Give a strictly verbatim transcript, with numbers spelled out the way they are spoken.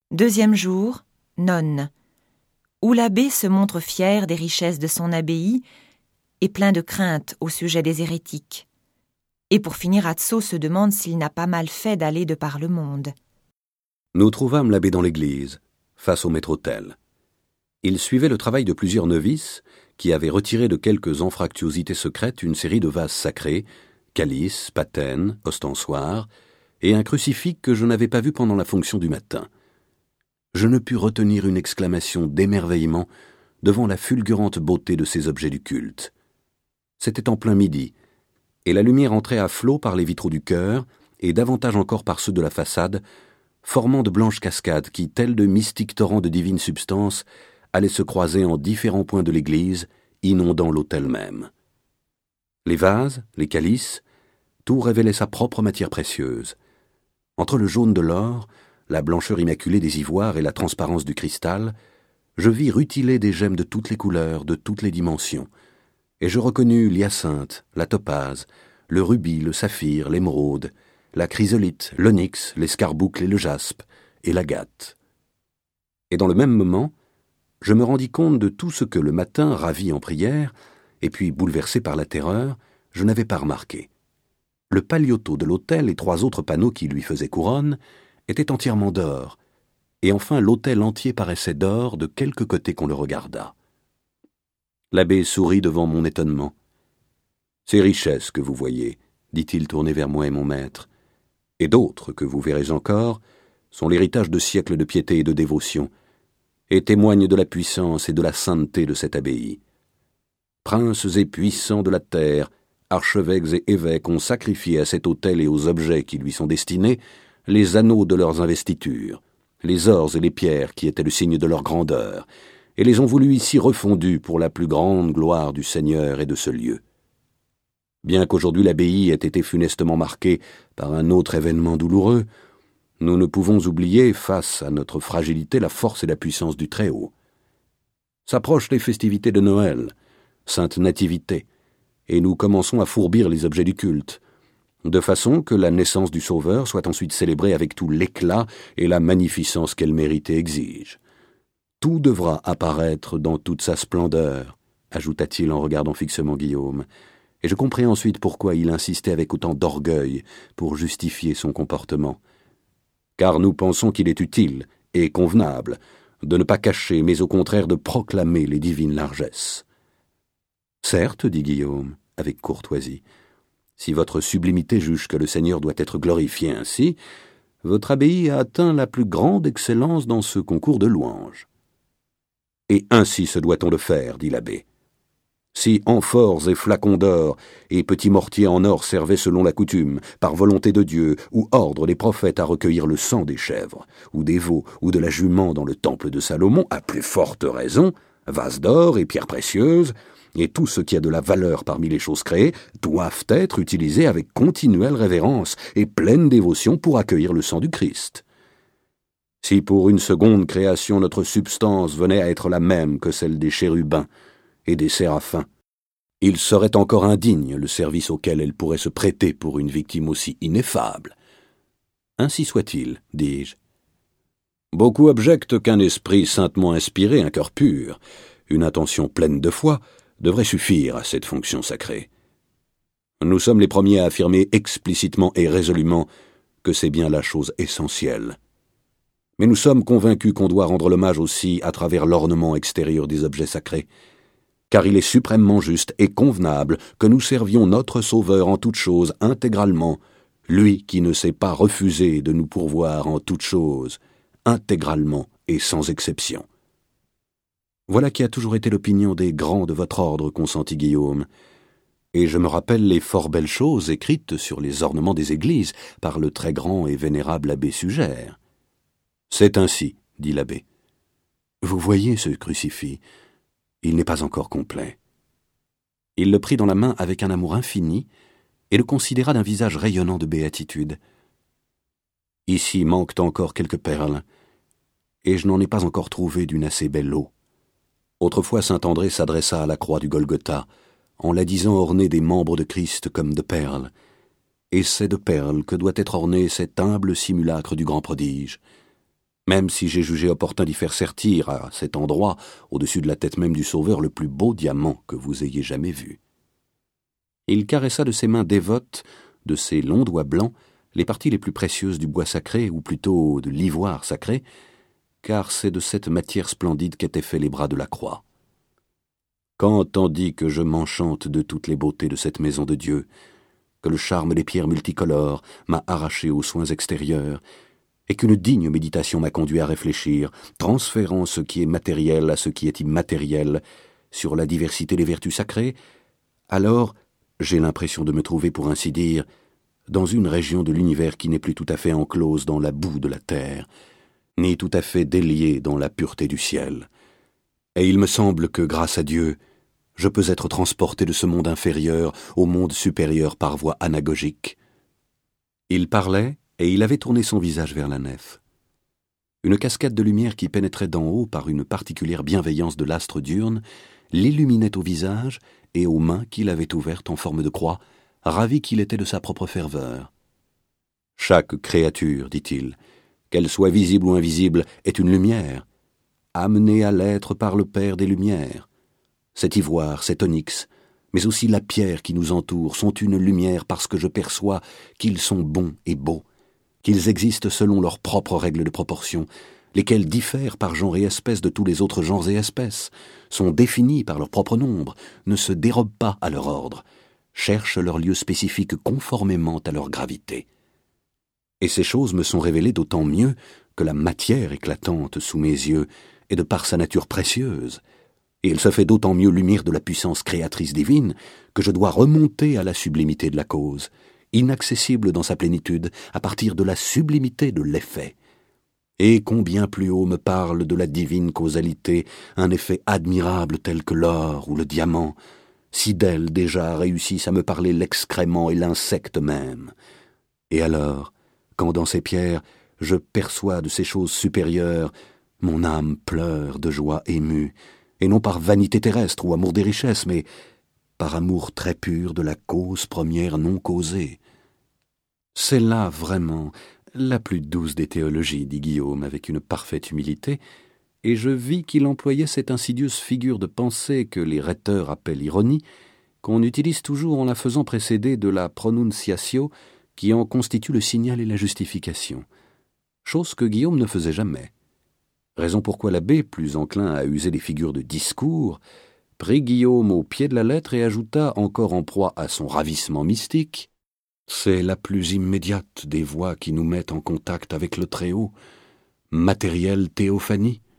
Deuxième jour, nonne, où l'abbé se montre fier des richesses de son abbaye et plein de crainte au sujet des hérétiques. Et pour finir, Atso se demande s'il n'a pas mal fait d'aller de par le monde. Nous trouvâmes l'abbé dans l'église, face au maître-autel. Il suivait le travail de plusieurs novices qui avaient retiré de quelques anfractuosités secrètes une série de vases sacrés, calices, patènes, ostensoirs, et un crucifix que je n'avais pas vu pendant la fonction du matin. Je ne pus retenir une exclamation d'émerveillement devant la fulgurante beauté de ces objets du culte. C'était en plein midi, et la lumière entrait à flots par les vitraux du chœur, et davantage encore par ceux de la façade, formant de blanches cascades qui, telles de mystiques torrents de divine substance, allaient se croiser en différents points de l'église, inondant l'autel même. Les vases, les calices, tout révélait sa propre matière précieuse. Entre le jaune de l'or, la blancheur immaculée des ivoires et la transparence du cristal, je vis rutiler des gemmes de toutes les couleurs, de toutes les dimensions, et je reconnus l'hyacinthe, la topaze, le rubis, le saphir, l'émeraude, la chrysolite, l'onyx, l'escarboucle et le jaspe, et l'agate. Et dans le même moment, je me rendis compte de tout ce que le matin, ravi en prière, et puis bouleversé par la terreur, je n'avais pas remarqué. Le paliotto de l'autel et trois autres panneaux qui lui faisaient couronne étaient entièrement d'or, et enfin l'autel entier paraissait d'or de quelque côté qu'on le regardât. L'abbé sourit devant mon étonnement. « Ces richesses que vous voyez, dit-il tourné vers moi et mon maître, et d'autres que vous verrez encore, sont l'héritage de siècles de piété et de dévotion, et témoignent de la puissance et de la sainteté de cette abbaye. Princes et puissants de la terre, archevêques et évêques ont sacrifié à cet autel et aux objets qui lui sont destinés les anneaux de leurs investitures, les ors et les pierres qui étaient le signe de leur grandeur, et les ont voulu ici refondus pour la plus grande gloire du Seigneur et de ce lieu. Bien qu'aujourd'hui l'abbaye ait été funestement marquée par un autre événement douloureux, nous ne pouvons oublier, face à notre fragilité, la force et la puissance du Très-Haut. S'approchent les festivités de Noël, Sainte Nativité, et nous commençons à fourbir les objets du culte, de façon que la naissance du Sauveur soit ensuite célébrée avec tout l'éclat et la magnificence qu'elle mérite et exige. Tout devra apparaître dans toute sa splendeur, ajouta-t-il en regardant fixement Guillaume, et je compris ensuite pourquoi il insistait avec autant d'orgueil pour justifier son comportement. Car nous pensons qu'il est utile et convenable de ne pas cacher, mais au contraire de proclamer les divines largesses. « Certes, dit Guillaume, avec courtoisie, si votre sublimité juge que le Seigneur doit être glorifié ainsi, votre abbaye a atteint la plus grande excellence dans ce concours de louanges. Et ainsi se doit-on le faire, dit l'abbé. Si amphores et flacons d'or et petits mortiers en or servaient selon la coutume, par volonté de Dieu, ou ordre des prophètes à recueillir le sang des chèvres, ou des veaux, ou de la jument dans le temple de Salomon, à plus forte raison, vases d'or et pierres précieuses, et tout ce qui a de la valeur parmi les choses créées, doivent être utilisés avec continuelle révérence et pleine dévotion pour accueillir le sang du Christ. Si pour une seconde création notre substance venait à être la même que celle des chérubins et des séraphins, il serait encore indigne le service auquel elle pourrait se prêter pour une victime aussi ineffable. Ainsi soit-il, dis-je. Beaucoup objectent qu'un esprit saintement inspiré, un cœur pur, une intention pleine de foi, devrait suffire à cette fonction sacrée. Nous sommes les premiers à affirmer explicitement et résolument que c'est bien la chose essentielle. Mais nous sommes convaincus qu'on doit rendre l'hommage aussi à travers l'ornement extérieur des objets sacrés, car il est suprêmement juste et convenable que nous servions notre Sauveur en toutes choses intégralement, lui qui ne s'est pas refusé de nous pourvoir en toutes choses, intégralement et sans exception. Voilà qui a toujours été l'opinion des grands de votre ordre, consentit Guillaume, et je me rappelle les fort belles choses écrites sur les ornements des églises par le très grand et vénérable abbé Sugère. C'est ainsi, dit l'abbé. Vous voyez ce crucifix, il n'est pas encore complet. Il le prit dans la main avec un amour infini et le considéra d'un visage rayonnant de béatitude. Ici manquent encore quelques perles, et je n'en ai pas encore trouvé d'une assez belle eau. Autrefois saint André s'adressa à la croix du Golgotha, en la disant ornée des membres de Christ comme de perles, et c'est de perles que doit être orné cet humble simulacre du grand prodige. même si j'ai jugé opportun d'y faire sertir à cet endroit, au-dessus de la tête même du Sauveur, le plus beau diamant que vous ayez jamais vu. » Il caressa de ses mains dévotes, de ses longs doigts blancs, les parties les plus précieuses du bois sacré, ou plutôt de l'ivoire sacré, car c'est de cette matière splendide qu'étaient faits les bras de la croix. Quand, tandis que je m'enchante de toutes les beautés de cette maison de Dieu, que le charme des pierres multicolores m'a arraché aux soins extérieurs, et qu'une digne méditation m'a conduit à réfléchir, transférant ce qui est matériel à ce qui est immatériel, sur la diversité des vertus sacrées, alors j'ai l'impression de me trouver, pour ainsi dire, dans une région de l'univers qui n'est plus tout à fait enclose dans la boue de la terre, ni tout à fait déliée dans la pureté du ciel. Et il me semble que, grâce à Dieu, je peux être transporté de ce monde inférieur au monde supérieur par voie anagogique. Il parlait, et il avait tourné son visage vers la nef. Une cascade de lumière qui pénétrait d'en haut par une particulière bienveillance de l'astre diurne l'illuminait au visage et aux mains qu'il avait ouvertes en forme de croix, ravi qu'il était de sa propre ferveur. « Chaque créature, dit-il, qu'elle soit visible ou invisible, est une lumière, amenée à l'être par le Père des Lumières. Cet ivoire, cet onyx, mais aussi la pierre qui nous entoure sont une lumière parce que je perçois qu'ils sont bons et beaux, qu'ils existent selon leurs propres règles de proportion, lesquelles diffèrent par genre et espèce de tous les autres genres et espèces, sont définis par leur propre nombre, ne se dérobent pas à leur ordre, cherchent leur lieu spécifique conformément à leur gravité. Et ces choses me sont révélées d'autant mieux que la matière éclatante sous mes yeux est de par sa nature précieuse, et elle se fait d'autant mieux lumière de la puissance créatrice divine que je dois remonter à la sublimité de la cause, inaccessible dans sa plénitude à partir de la sublimité de l'effet. Et combien plus haut me parle de la divine causalité un effet admirable tel que l'or ou le diamant, si d'elle déjà réussissent à me parler l'excrément et l'insecte même. Et alors, quand dans ces pierres je perçois de ces choses supérieures, mon âme pleure de joie émue, et non par vanité terrestre ou amour des richesses, mais par amour très pur de la cause première non causée. C'est là vraiment la plus douce des théologies, dit Guillaume avec une parfaite humilité, et je vis qu'il employait cette insidieuse figure de pensée que les rhéteurs appellent ironie, qu'on utilise toujours en la faisant précéder de la pronunciatio qui en constitue le signal et la justification, chose que Guillaume ne faisait jamais. Raison pourquoi l'abbé, plus enclin à user des figures de discours, prit Guillaume au pied de la lettre et ajouta, encore en proie à son ravissement mystique, « C'est la plus immédiate des voies qui nous mettent en contact avec le Très-Haut, matérielle théophanie,